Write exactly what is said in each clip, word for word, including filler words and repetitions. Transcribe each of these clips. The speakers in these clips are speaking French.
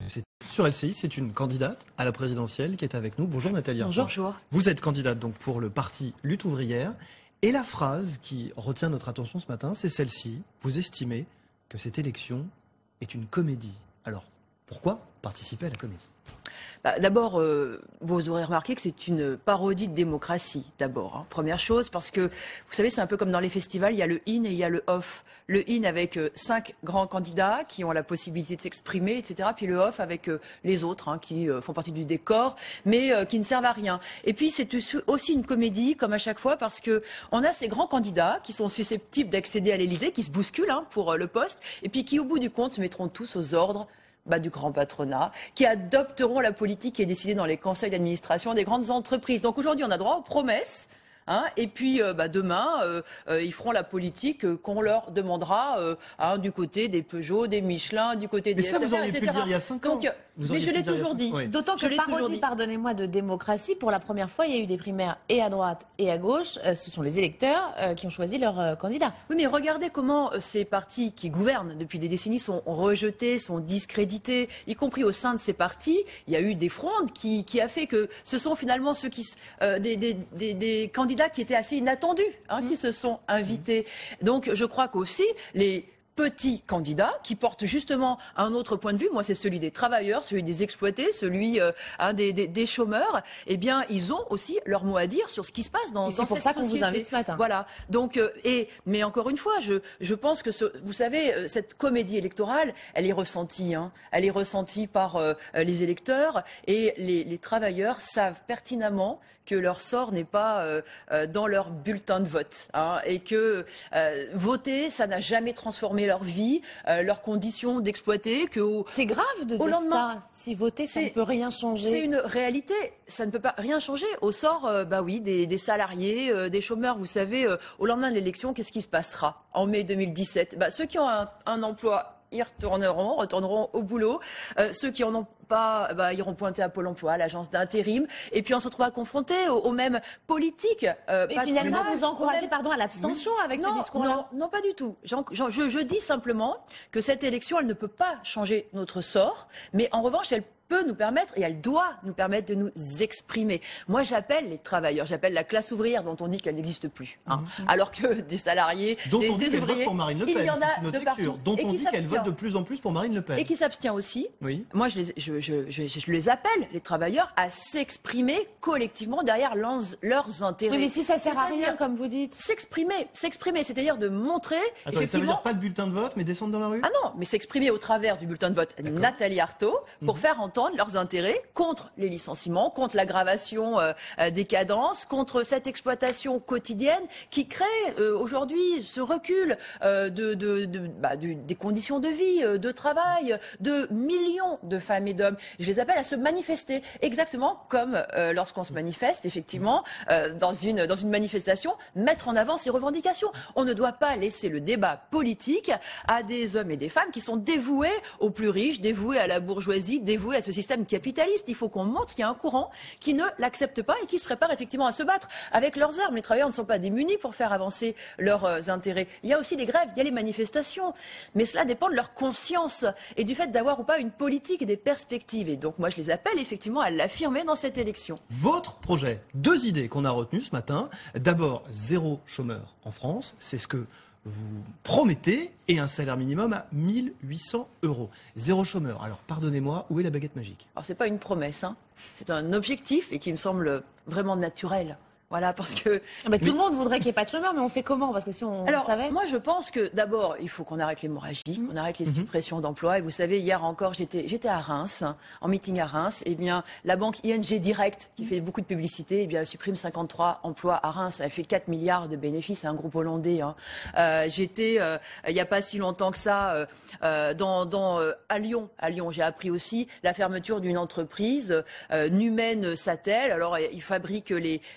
C'est sur L C I, c'est une candidate à la présidentielle qui est avec nous. Bonjour Nathalie. Bonjour. Bonjour. Vous êtes candidate donc pour le parti Lutte ouvrière. Et la phrase qui retient notre attention ce matin, c'est celle-ci. Vous estimez que cette élection est une comédie. Alors, pourquoi participer à la comédie ? Bah, d'abord, euh, vous aurez remarqué que c'est une parodie de démocratie, d'abord. Hein. Première chose, parce que, vous savez, c'est un peu comme dans les festivals, il y a le in et il y a le off. Le in avec euh, cinq grands candidats qui ont la possibilité de s'exprimer, et cetera. Puis le off avec euh, les autres, hein, qui euh, font partie du décor, mais euh, qui ne servent à rien. Et puis, c'est aussi une comédie, comme à chaque fois, parce que on a ces grands candidats qui sont susceptibles d'accéder à l'Élysée, qui se bousculent hein, pour euh, le poste, et puis qui, au bout du compte, se mettront tous aux ordres Bah, du grand patronat, qui adopteront la politique qui est décidée dans les conseils d'administration des grandes entreprises. Donc aujourd'hui, on a droit aux promesses. Hein, et puis euh, bah, demain, euh, euh, ils feront la politique euh, qu'on leur demandera euh, hein, du côté des Peugeot, des Michelin, du côté des S F R, mais ça, vous auriez pu le dire il y a cinq ans. Donc, mais je l'ai toujours dit. Oui. D'autant que, parodie, pardonnez-moi, de démocratie, pour la première fois, il y a eu des primaires et à droite et à gauche. Euh, ce sont les électeurs euh, qui ont choisi leur euh, candidat. Oui, mais regardez comment euh, ces partis qui gouvernent depuis des décennies sont rejetés, sont discrédités, y compris au sein de ces partis. Il y a eu des frondes qui, qui a fait que ce sont finalement ceux qui, euh, des, des, des, des candidats qui étaient assez inattendus, hein, mmh. qui se sont invités. Donc, je crois qu'aussi, les petits candidats qui portent justement un autre point de vue, moi c'est celui des travailleurs, celui des exploités, celui euh, hein, des, des, des chômeurs, eh bien ils ont aussi leur mot à dire sur ce qui se passe dans, dans cette société. C'est pour ça qu'on vous invite ce matin. Voilà. Donc, euh, et, mais encore une fois, je, je pense que ce, vous savez, cette comédie électorale, elle est ressentie, hein, elle est ressentie par euh, les électeurs et les, les travailleurs savent pertinemment que leur sort n'est pas euh, euh, dans leur bulletin de vote hein, et que euh, voter, ça n'a jamais transformé leur vie, euh, leurs conditions d'exploiter. Que c'est grave de dire lendemain, ça. Si voter, ça ne peut rien changer. C'est une réalité. Ça ne peut pas rien changer au sort, euh, bah oui, des, des salariés, euh, des chômeurs. Vous savez, euh, au lendemain de l'élection, qu'est-ce qui se passera en mai deux mille dix-sept ? Bah, ceux qui ont un, un emploi, ils retourneront, retourneront au boulot. Euh, ceux qui en ont pas, bah, iront pointer à Pôle emploi, à l'agence d'intérim, et puis on se retrouvera confronté aux, aux mêmes politiques. Euh, et finalement, vous encouragez même... pardon, à l'abstention oui. avec non, ce discours-là ? Non, non, pas du tout. J'en, j'en, je, je dis simplement que cette élection, elle ne peut pas changer notre sort, mais en revanche, elle peut nous permettre, et elle doit nous permettre de nous exprimer. Moi, j'appelle les travailleurs, j'appelle la classe ouvrière dont on dit qu'elle n'existe plus. Hein, mmh. Alors que des salariés, dont des, on dit des qu'elle ouvriers, vote pour Marine Le Pen, il y en a c'est une de partout. Dont on dit qu'elle vote de plus en plus pour Marine Le Pen. Et qui s'abstient aussi. Oui. Moi, je les, je, je, je, je les appelle, les travailleurs, à s'exprimer collectivement derrière leurs, leurs intérêts. Oui, mais si ça sert à rien, comme vous dites. S'exprimer, s'exprimer, c'est-à-dire de montrer. Attends, effectivement... ça veut dire pas de bulletin de vote, mais descendre dans la rue ? Ah non, mais s'exprimer au travers du bulletin de vote Nathalie Arthaud pour mmh. faire entendre leurs intérêts contre les licenciements, contre l'aggravation euh, des cadences, contre cette exploitation quotidienne qui crée euh, aujourd'hui ce recul euh, de, de, de, bah, de, des conditions de vie, euh, de travail, de millions de femmes et d'hommes. Je les appelle à se manifester, exactement comme euh, lorsqu'on se manifeste, effectivement, euh, dans, une, dans une manifestation, mettre en avant ses revendications. On ne doit pas laisser le débat politique à des hommes et des femmes qui sont dévoués aux plus riches, dévoués à la bourgeoisie, dévoués à ce système capitaliste. Il faut qu'on montre qu'il y a un courant qui ne l'accepte pas et qui se prépare effectivement à se battre avec leurs armes. Les travailleurs ne sont pas démunis pour faire avancer leurs euh, intérêts. Il y a aussi les grèves, il y a les manifestations, mais cela dépend de leur conscience et du fait d'avoir ou pas une politique et des perspectives. Et donc moi je les appelle effectivement à l'affirmer dans cette élection. Votre projet, deux idées qu'on a retenues ce matin. D'abord, zéro chômeur en France, c'est ce que vous promettez, et un salaire minimum à mille huit cents euros. Zéro chômeur. Alors, pardonnez-moi, où est la baguette magique ? Alors, c'est pas une promesse, hein. C'est un objectif et qui me semble vraiment naturel. Voilà, parce que... Ah bah, tout mais... le monde voudrait qu'il n'y ait pas de chômeurs, mais on fait comment ? Parce que si on Alors, savait... moi, je pense que, d'abord, il faut qu'on arrête l'hémorragie, mmh. qu'on arrête les mmh. suppressions d'emplois. Et vous savez, hier encore, j'étais, j'étais à Reims, en meeting à Reims. Eh bien, la banque I N G Direct, qui mmh. fait beaucoup de publicité, eh bien, elle supprime cinquante-trois emplois à Reims. Elle fait quatre milliards de bénéfices. C'est un groupe hollandais. Hein. Euh, j'étais, euh, il n'y a pas si longtemps que ça, euh, euh, dans, dans, euh, à Lyon. À Lyon, j'ai appris aussi la fermeture d'une entreprise, euh, Numen Satel. Alors, ils fabriquent les, les, les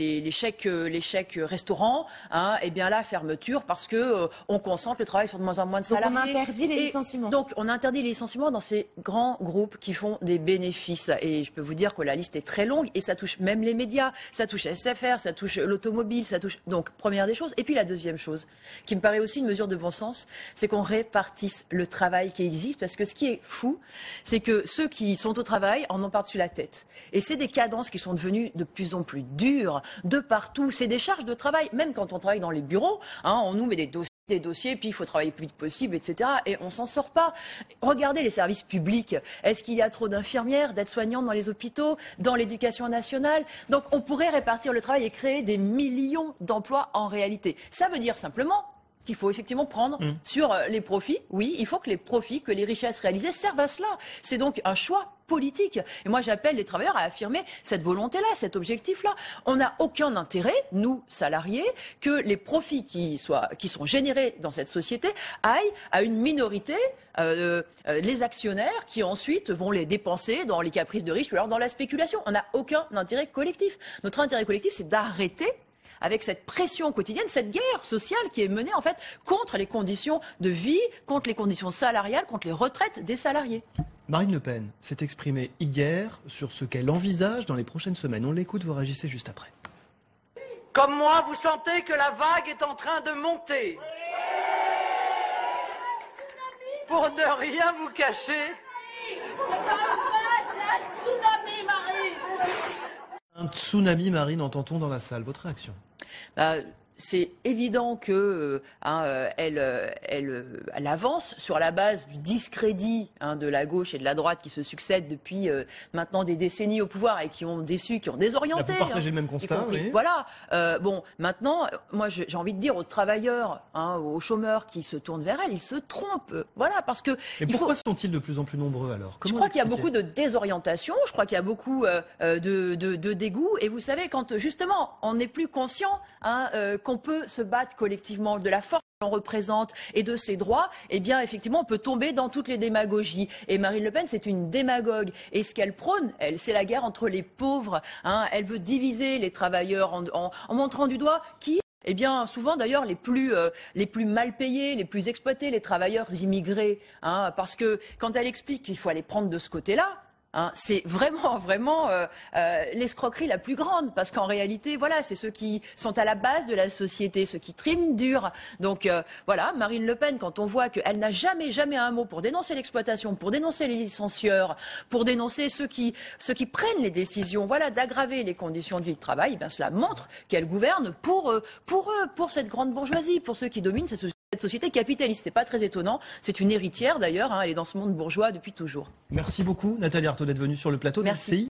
les, les chèques, les chèques restaurants, hein, et bien là, fermeture parce que euh, on concentre le travail sur de moins en moins de salariés. Donc on interdit les et licenciements. Donc on interdit les licenciements dans ces grands groupes qui font des bénéfices. Et je peux vous dire que la liste est très longue et ça touche même les médias, ça touche S F R, ça touche l'automobile, ça touche... Donc première des choses. Et puis la deuxième chose, qui me paraît aussi une mesure de bon sens, c'est qu'on répartisse le travail qui existe. Parce que ce qui est fou, c'est que ceux qui sont au travail en ont par-dessus la tête. Et c'est des cadences qui sont devenues de plus en plus dures, de partout. C'est des charges de travail, même quand on travaille dans les bureaux, hein, on nous met des dossiers. des dossiers, puis il faut travailler le plus vite possible, et cetera. Et on s'en sort pas. Regardez les services publics. Est-ce qu'il y a trop d'infirmières, d'aides-soignantes dans les hôpitaux, dans l'éducation nationale? Donc on pourrait répartir le travail et créer des millions d'emplois en réalité. Ça veut dire simplement qu'il faut effectivement prendre mmh. sur les profits. Oui, il faut que les profits, que les richesses réalisées servent à cela. C'est donc un choix politique. Et moi, j'appelle les travailleurs à affirmer cette volonté-là, cet objectif-là. On n'a aucun intérêt, nous, salariés, que les profits qui, soient, qui sont générés dans cette société aillent à une minorité, euh, euh, les actionnaires, qui ensuite vont les dépenser dans les caprices de riches ou alors dans la spéculation. On n'a aucun intérêt collectif. Notre intérêt collectif, c'est d'arrêter avec cette pression quotidienne, cette guerre sociale qui est menée en fait contre les conditions de vie, contre les conditions salariales, contre les retraites des salariés. Marine Le Pen s'est exprimée hier sur ce qu'elle envisage dans les prochaines semaines. On l'écoute, vous réagissez juste après. Comme moi, vous sentez que la vague est en train de monter. Pour ne rien vous cacher. Un tsunami, Marine, entend-on dans la salle. Votre réaction? Bah, c'est évident que euh, hein, euh, elle, euh, elle, euh, elle avance sur la base du discrédit hein, de la gauche et de la droite qui se succèdent depuis euh, maintenant des décennies au pouvoir et qui ont déçu, qui ont désorienté. Là, vous partagez hein, le même constat, oui. Voilà. Euh, bon, maintenant, moi, j'ai envie de dire aux travailleurs, hein, aux chômeurs qui se tournent vers elle, ils se trompent. Voilà, parce que. Mais pourquoi faut... sont-ils de plus en plus nombreux alors? Comment Je crois qu'il y a beaucoup de désorientation. Je crois qu'il y a beaucoup euh, de, de, de dégoût. Et vous savez, quand justement on n'est plus conscient hein, euh, qu'on peut se battre collectivement, de la force qu'on représente et de ses droits, eh bien, effectivement, on peut tomber dans toutes les démagogies. Et Marine Le Pen, c'est une démagogue. Et ce qu'elle prône, elle, c'est la guerre entre les pauvres. Hein. Elle veut diviser les travailleurs en, en, en montrant du doigt qui... Eh bien, souvent d'ailleurs, les plus euh, les plus mal payés, les plus exploités, les travailleurs immigrés, hein, parce que quand elle explique qu'il faut aller prendre de ce côté-là, hein, c'est vraiment, vraiment euh, euh, l'escroquerie la plus grande, parce qu'en réalité, voilà, c'est ceux qui sont à la base de la société, ceux qui triment dur. Donc euh, voilà, Marine Le Pen, quand on voit qu'elle n'a jamais, jamais un mot pour dénoncer l'exploitation, pour dénoncer les licencieurs, pour dénoncer ceux qui, ceux qui prennent les décisions, voilà, d'aggraver les conditions de vie et de travail, eh bien, cela montre qu'elle gouverne pour, euh, pour eux, pour cette grande bourgeoisie, pour ceux qui dominent cette société. Cette société capitaliste, c'est pas très étonnant. C'est une héritière d'ailleurs, hein, elle est dans ce monde bourgeois depuis toujours. Merci beaucoup Nathalie Arthaud d'être venue sur le plateau de Merci. L C I.